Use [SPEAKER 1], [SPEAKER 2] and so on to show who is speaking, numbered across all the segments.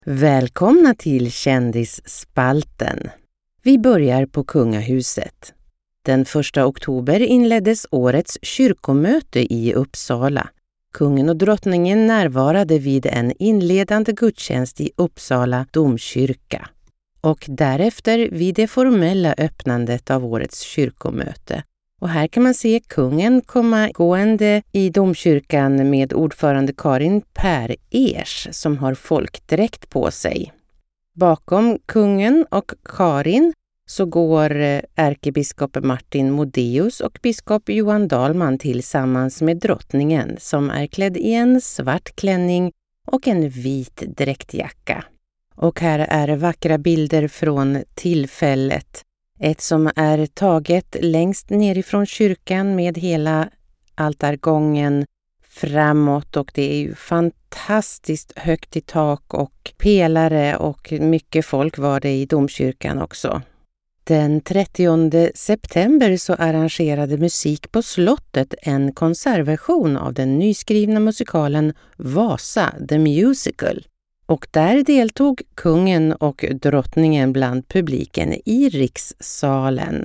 [SPEAKER 1] Välkomna till Kändisspalten. Vi börjar på kungahuset. Den 1 oktober inleddes årets kyrkomöte i Uppsala. Kungen och drottningen närvarade vid en inledande gudstjänst i Uppsala domkyrka. Och därefter vid det formella öppnandet av årets kyrkomöte. Och här kan man se kungen komma gående i domkyrkan med ordförande Karin Per-Ers som har folkdräkt på sig. Bakom kungen och Karin så går ärkebiskop Martin Modéus och biskop Johan Dahlman tillsammans med drottningen som är klädd i en svart klänning och en vit dräktjacka. Och här är vackra bilder från tillfället. Ett som är taget längst nerifrån kyrkan med hela altargången framåt, och det är ju fantastiskt högt i tak och pelare och mycket folk var det i domkyrkan också. Den 30 september så arrangerade Musik på slottet en konsertversion av den nyskrivna musikalen Vasa, The Musical. Och där deltog kungen och drottningen bland publiken i rikssalen.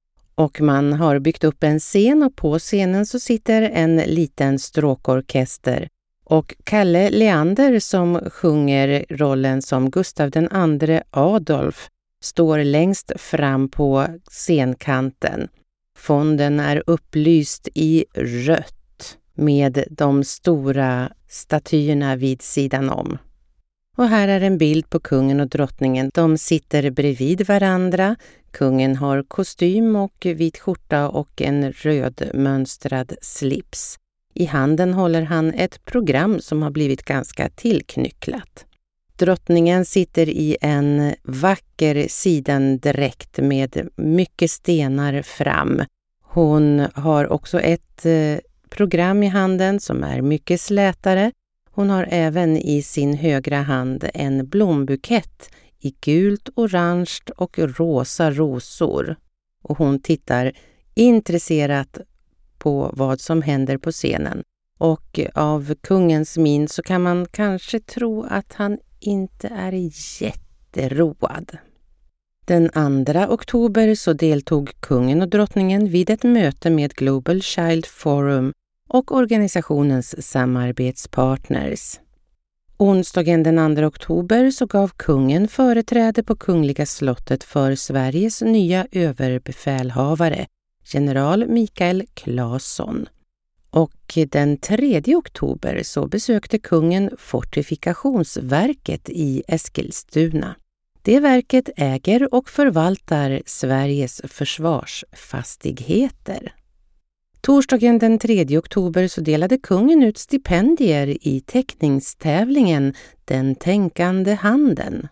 [SPEAKER 1] Och man har byggt upp en scen och på scenen så sitter en liten stråkorkester. Och Kalle Leander som sjunger rollen som Gustav II Adolf står längst fram på scenkanten. Fonden är upplyst i rött med de stora statyerna vid sidan om. Och här är en bild på kungen och drottningen. De sitter bredvid varandra. Kungen har kostym och vit skjorta och en röd mönstrad slips. I handen håller han ett program som har blivit ganska tillknycklat. Drottningen sitter i en vacker sidendräkt med mycket stenar fram. Hon har också ett program i handen som är mycket slätare. Hon har även i sin högra hand en blombukett i gult, orange och rosa rosor. Och hon tittar intresserat på vad som händer på scenen. Och av kungens min så kan man kanske tro att han inte är jätteroad. Den 2 oktober så deltog kungen och drottningen vid ett möte med Global Child Forum och organisationens samarbetspartners. Onsdagen den 2 oktober så gav kungen företräde på Kungliga slottet för Sveriges nya överbefälhavare, general Mikael Claesson. Och den 3 oktober så besökte kungen Fortifikationsverket i Eskilstuna. Det verket äger och förvaltar Sveriges försvarsfastigheter. Torsdagen den 3 oktober så delade kungen ut stipendier i teckningstävlingen Den tänkande handen.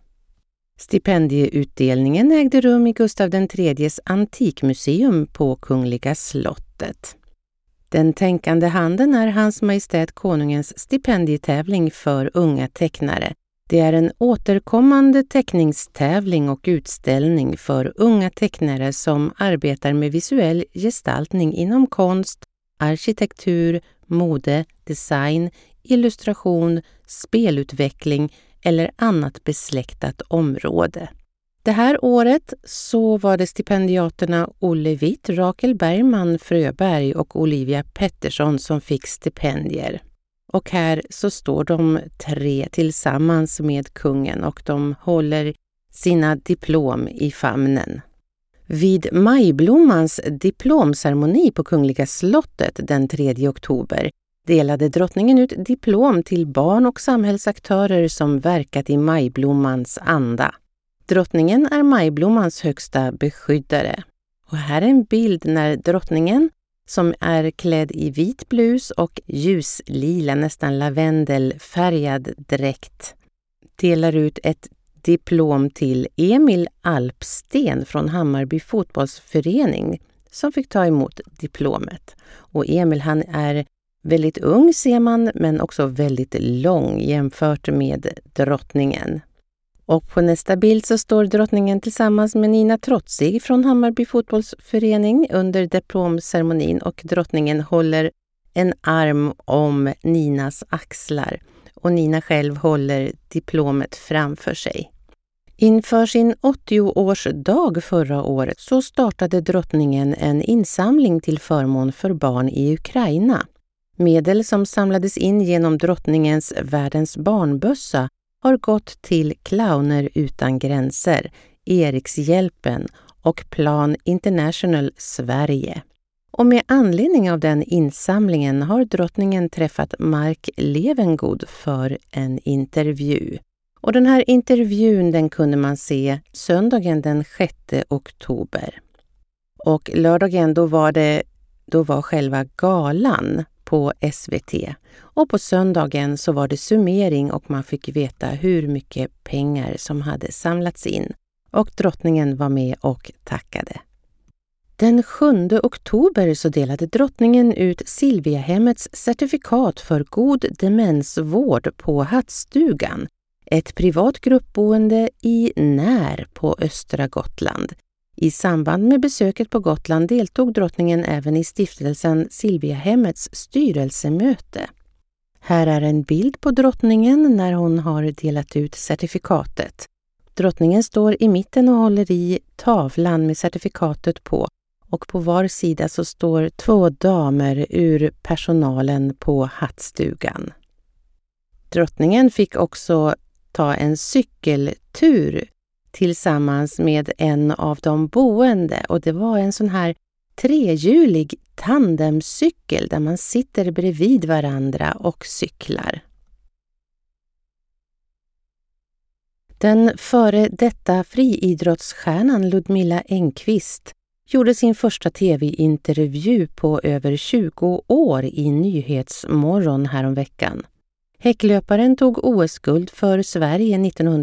[SPEAKER 1] Stipendieutdelningen ägde rum i Gustav III:s antikmuseum på Kungliga slottet. Den tänkande handen är Hans Majestät Konungens stipendietävling för unga tecknare. Det är en återkommande teckningstävling och utställning för unga tecknare som arbetar med visuell gestaltning inom konst, arkitektur, mode, design, illustration, spelutveckling eller annat besläktat område. Det här året så var det stipendiaterna Olle Witt, Rakel Bergman Fröberg och Olivia Pettersson som fick stipendier. Och här så står de 3 tillsammans med kungen och de håller sina diplom i famnen. Vid Majblommans diplomceremoni på Kungliga slottet den 3 oktober delade drottningen ut diplom till barn och samhällsaktörer som verkat i Majblommans anda. Drottningen är Majblommans högsta beskyddare. Och här är en bild när drottningen, som är klädd i vit blus och ljuslila, nästan lavendelfärgad dräkt, delar ut ett diplom till Emil Alpsten från Hammarby fotbollsförening som fick ta emot diplomet. Och Emil, han är väldigt ung ser man, men också väldigt lång jämfört med drottningen. Och på nästa bild så står drottningen tillsammans med Nina Trotzig från Hammarby fotbollsförening under diplomceremonin, och drottningen håller en arm om Ninas axlar. och Nina själv håller diplomet framför sig. Inför sin 80-årsdag förra året så startade drottningen en insamling till förmån för barn i Ukraina. Medel som samlades in genom drottningens Världens barnbössa har gått till Clowner utan gränser, Erikshjälpen och Plan International Sverige. Och med anledning av den insamlingen har drottningen träffat Mark Levengood för en intervju. Och den här intervjun den kunde man se söndagen den 6 oktober. Och lördagen då var själva galan på SVT. Och på söndagen så var det summering och man fick veta hur mycket pengar som hade samlats in. Och drottningen var med och tackade. Den 7 oktober så delade drottningen ut Silviahemmets certifikat för god demensvård på Hattstugan, ett privat gruppboende i När på östra Gotland. I samband med besöket på Gotland deltog drottningen även i stiftelsen Silviahemmets styrelsemöte. Här är en bild på drottningen när hon har delat ut certifikatet. Drottningen står i mitten och håller i tavlan med certifikatet på. Och på var sida så står 2 damer ur personalen på Hattstugan. Drottningen fick också ta en cykeltur tillsammans med en av de boende. Och det var en sån här 3-hjulig tandemcykel där man sitter bredvid varandra och cyklar. Den före detta friidrottsstjärnan Ludmilla Engqvist gjorde sin första tv-intervju på över 20 år i Nyhetsmorgon häromveckan. Häcklöparen tog OS-guld för Sverige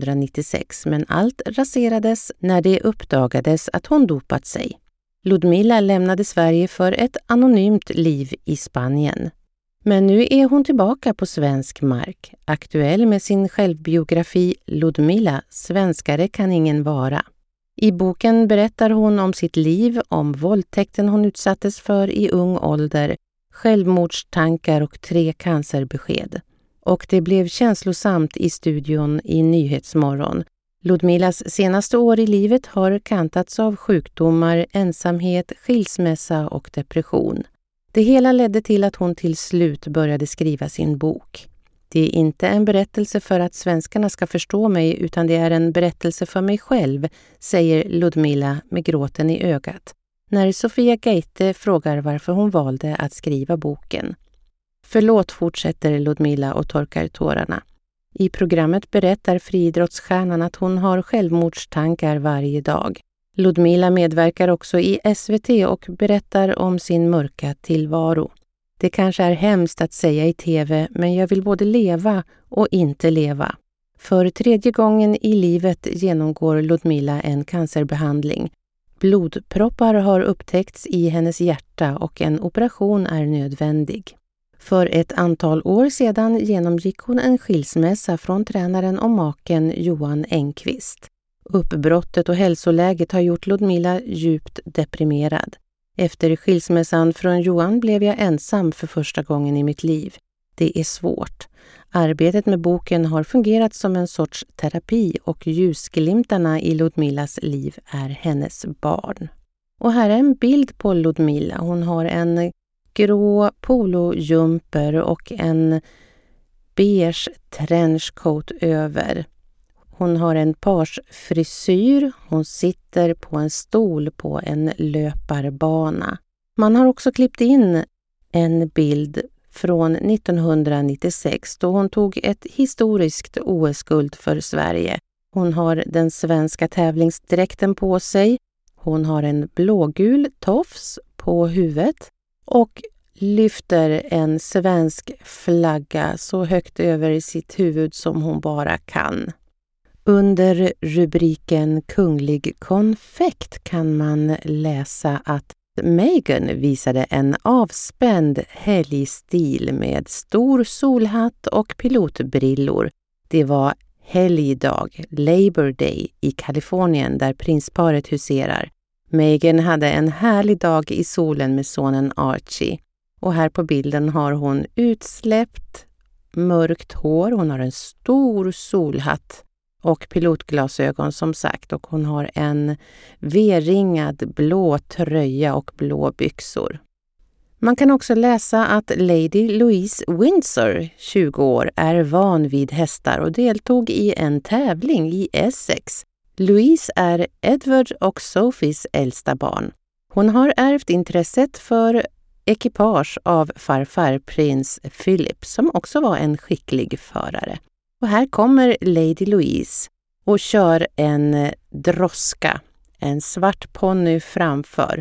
[SPEAKER 1] 1996 men allt raserades när det uppdagades att hon dopat sig. Ludmilla lämnade Sverige för ett anonymt liv i Spanien. Men nu är hon tillbaka på svensk mark, aktuell med sin självbiografi Ludmilla, svenskare kan ingen vara. I boken berättar hon om sitt liv, om våldtäkten hon utsattes för i ung ålder, självmordstankar och 3 cancerbesked. Och det blev känslosamt i studion i Nyhetsmorgon. Ludmillas senaste år i livet har kantats av sjukdomar, ensamhet, skilsmässa och depression. Det hela ledde till att hon till slut började skriva sin bok. Det är inte en berättelse för att svenskarna ska förstå mig utan det är en berättelse för mig själv, säger Ludmilla med gråten i ögat. När Sofia Geite frågar varför hon valde att skriva boken. Förlåt, fortsätter Ludmilla och torkar tårarna. I programmet berättar friidrottsstjärnan att hon har självmordstankar varje dag. Ludmilla medverkar också i SVT och berättar om sin mörka tillvaro. Det kanske är hemskt att säga i tv, men jag vill både leva och inte leva. För 3:e gången i livet genomgår Ludmilla en cancerbehandling. Blodproppar har upptäckts i hennes hjärta och en operation är nödvändig. För ett antal år sedan genomgick hon en skilsmässa från tränaren och maken Johan Engqvist. Uppbrottet och hälsoläget har gjort Ludmilla djupt deprimerad. Efter skilsmässan från Johan blev jag ensam för första gången i mitt liv. Det är svårt. Arbetet med boken har fungerat som en sorts terapi och ljusglimtarna i Ludmillas liv är hennes barn. Och här är en bild på Ludmilla. Hon har en grå polojumper och en beige trenchcoat över. Hon har en parsfrisyr. Hon sitter på en stol på en löparbana. Man har också klippt in en bild från 1996 då hon tog ett historiskt OS-guld för Sverige. Hon har den svenska tävlingsdräkten på sig. Hon har en blågul tofs på huvudet och lyfter en svensk flagga så högt över sitt huvud som hon bara kan. Under rubriken Kunglig konfekt kan man läsa att Meghan visade en avspänd helgstil med stor solhatt och pilotbrillor. Det var helgdag, Labor Day, i Kalifornien där prinsparet huserar. Meghan hade en härlig dag i solen med sonen Archie. Och här på bilden har hon utsläppt mörkt hår, hon har en stor solhatt och pilotglasögon som sagt, och hon har en V-ringad blå tröja och blå byxor. Man kan också läsa att Lady Louise Windsor, 20 år, är van vid hästar och deltog i en tävling i Essex. Louise är Edward och Sophies äldsta barn. Hon har ärvt intresset för ekipage av farfar prins Philip, som också var en skicklig förare. Och här kommer Lady Louise och kör en droska, en svart ponny framför.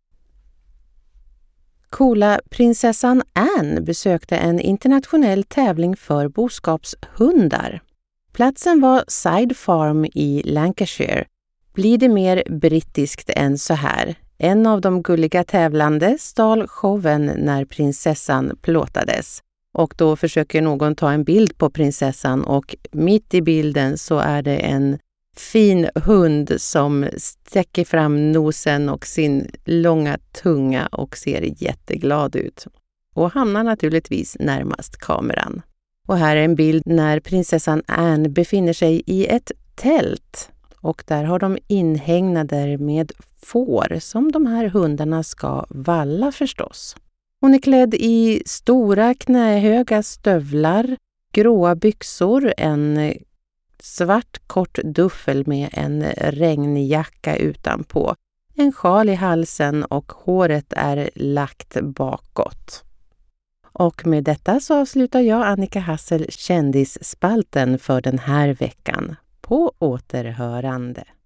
[SPEAKER 1] Coola prinsessan Anne besökte en internationell tävling för boskapshundar. Platsen var Side Farm i Lancashire. Blir det mer brittiskt än så här? En av de gulliga tävlande stal showen när prinsessan plåtades. Och då försöker någon ta en bild på prinsessan och mitt i bilden så är det en fin hund som sträcker fram nosen och sin långa tunga och ser jätteglad ut. Och hamnar naturligtvis närmast kameran. Och här är en bild när prinsessan Anne befinner sig i ett tält. Och där har de inhägnader med får som de här hundarna ska valla förstås. Hon är klädd i stora knähöga stövlar, gråa byxor, en svart kort duffel med en regnjacka utanpå, en sjal i halsen och håret är lagt bakåt. Och med detta så avslutar jag, Annika Hassel, kändisspalten för den här veckan. På återhörande.